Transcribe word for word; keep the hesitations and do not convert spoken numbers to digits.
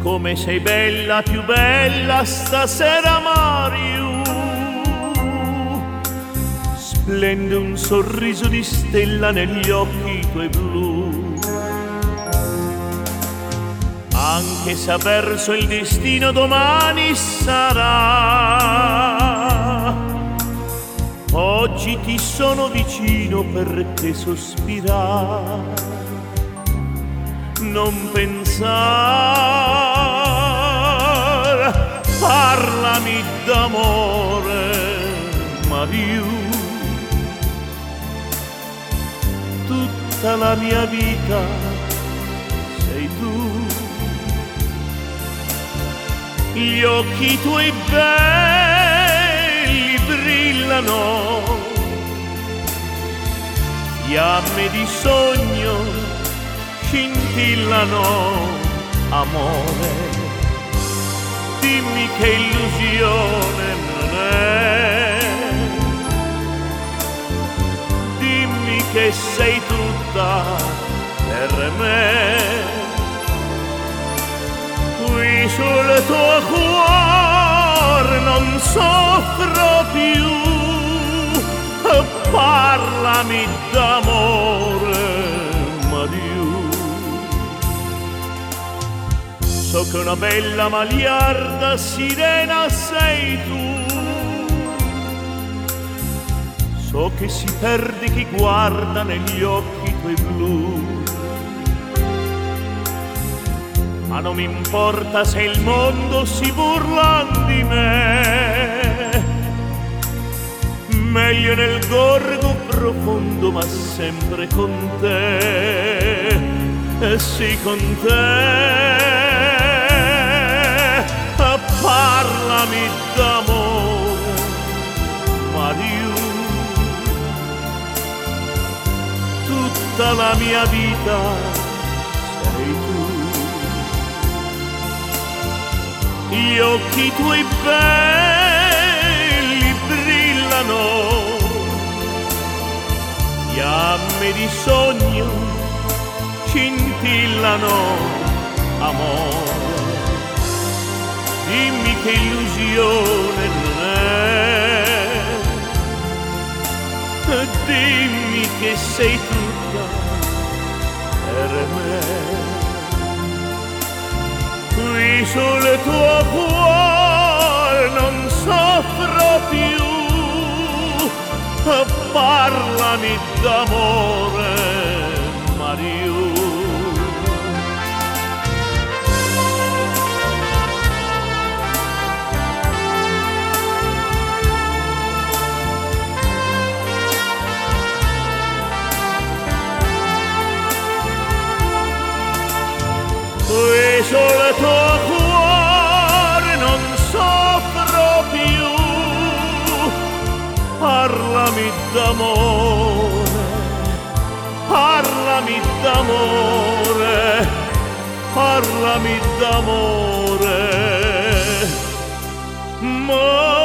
Come sei bella, più bella stasera, Mario. Splende un sorriso di stella negli occhi tuoi blu. Anche se avverso il destino domani sarà, oggi ti sono vicino perché sospirare. Non pensare, parlami d'amore, Mario. Tutta la mia vita sei tu. Gli occhi tuoi belli brillano, fiamme di sogno scintillano, amore. Dimmi che illusione non è, dimmi che sei tutta per me. Qui sul tuo cuore non soffro più, parlami d'amore, Mario. So che una bella maliarda sirena sei tu, so che si perde chi guarda negli occhi tuoi blu. Ma non mi importa se il mondo si burla di me, meglio nel gorgo profondo ma sempre con te, e sì con te. Parlami d'amore, Mario. Tutta la mia vita sei tu. Gli occhi tuoi belli brillano, fiamme di sogno scintillano, amore. Dimmi che illusione non è, dimmi che sei tutta per me. Qui sul tuo cuore non soffro più, parlami d'amore, Mario. Qui sul tuo cuore non soffro più, parlami d'amore, parlami d'amore, parlami d'amore.